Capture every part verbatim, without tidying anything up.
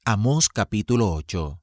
Amós capítulo ocho.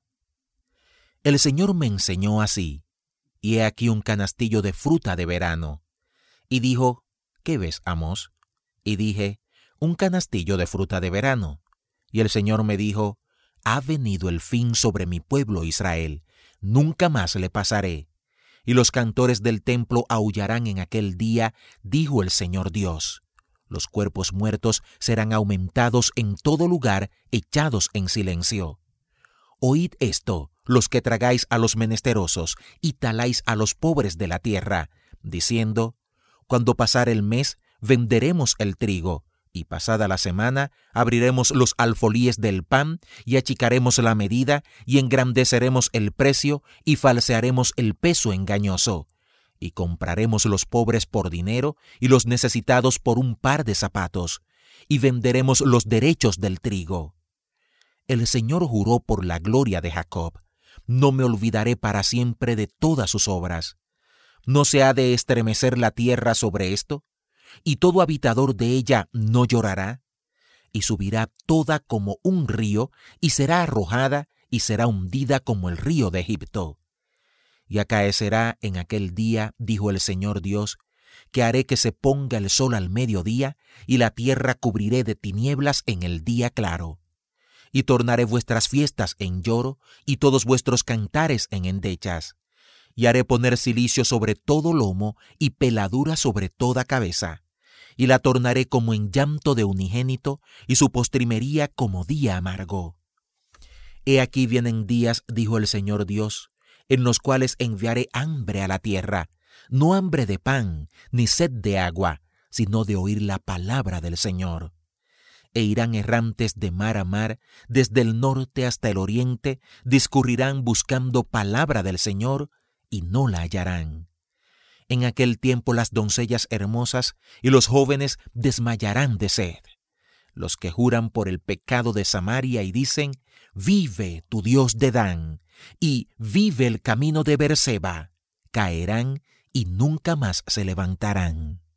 El Señor me enseñó así, y he aquí un canastillo de fruta de verano. Y dijo, ¿qué ves, Amós? Y dije, un canastillo de fruta de verano. Y el Señor me dijo, ha venido el fin sobre mi pueblo Israel, nunca más le pasaré. Y los cantores del templo aullarán en aquel día, dijo el Señor Dios. Los cuerpos muertos serán aumentados en todo lugar, echados en silencio. Oíd esto, los que tragáis a los menesterosos y taláis a los pobres de la tierra, diciendo, cuando pasare el mes, venderemos el trigo, y pasada la semana, abriremos los alfolíes del pan, y achicaremos la medida, y engrandeceremos el precio, y falsearemos el peso engañoso. Y compraremos los pobres por dinero, y los necesitados por un par de zapatos, y venderemos los derechos del trigo. El Señor juró por la gloria de Jacob, no me olvidaré para siempre de todas sus obras. ¿No se ha de estremecer la tierra sobre esto? ¿Y todo habitador de ella no llorará? Y subirá toda como un río, y será arrojada, y será hundida como el río de Egipto. Y acaecerá en aquel día, dijo el Señor Dios, que haré que se ponga el sol al mediodía, y la tierra cubriré de tinieblas en el día claro. Y tornaré vuestras fiestas en lloro, y todos vuestros cantares en endechas. Y haré poner cilicio sobre todo lomo, y peladura sobre toda cabeza. Y la tornaré como en llanto de unigénito, y su postrimería como día amargo. He aquí vienen días, dijo el Señor Dios, en los cuales enviaré hambre a la tierra, no hambre de pan, ni sed de agua, sino de oír la palabra del Señor. E irán errantes de mar a mar, desde el norte hasta el oriente, discurrirán buscando palabra del Señor, y no la hallarán. En aquel tiempo las doncellas hermosas y los jóvenes desmayarán de sed. Los que juran por el pecado de Samaria y dicen, vive tu Dios de Dan, y vive el camino de Beerseba, caerán y nunca más se levantarán.